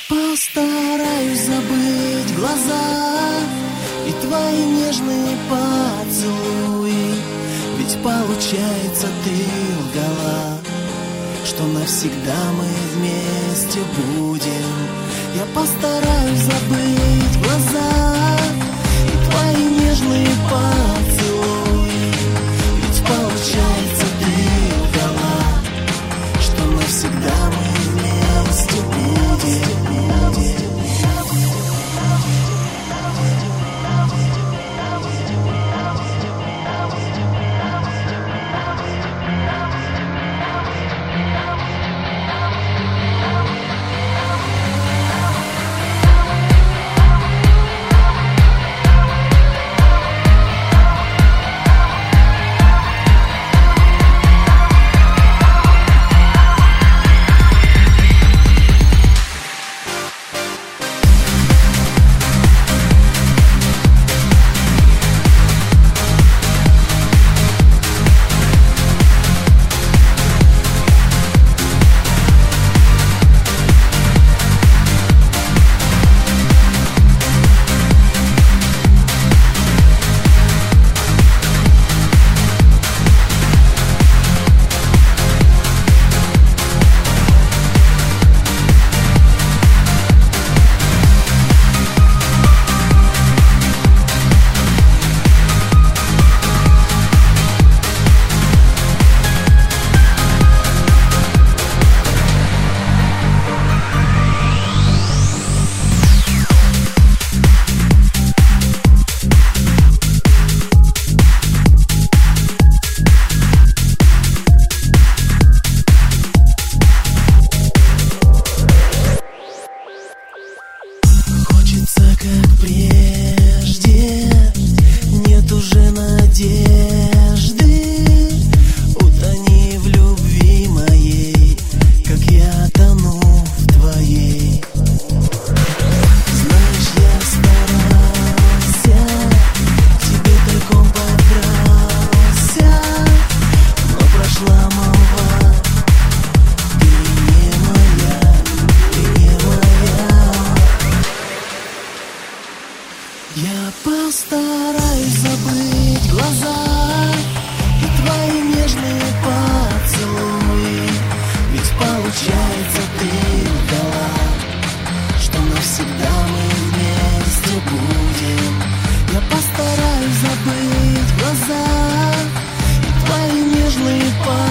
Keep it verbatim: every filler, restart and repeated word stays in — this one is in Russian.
постараюсь забыть глаза и твои нежные поцелуи. Ведь получается, ты лгала, что навсегда мы вместе будем. Я постараюсь забыть глаза и твои нежные поцелуи. Ведь получается, ты лгала, что навсегда мы вместе будем. Как прежде, нет уже надежды. Утони в любви моей, как я тону в твоей. Знаешь, я старался, к тебе тайком подкрался, но прошла молва. Ты не моя, ты не моя. Я постараюсь забыть глаза и твои нежные поцелуи. Ведь получается, ты лгала, что навсегда мы вместе будем. Я постараюсь забыть глаза и твои нежные поцелуи.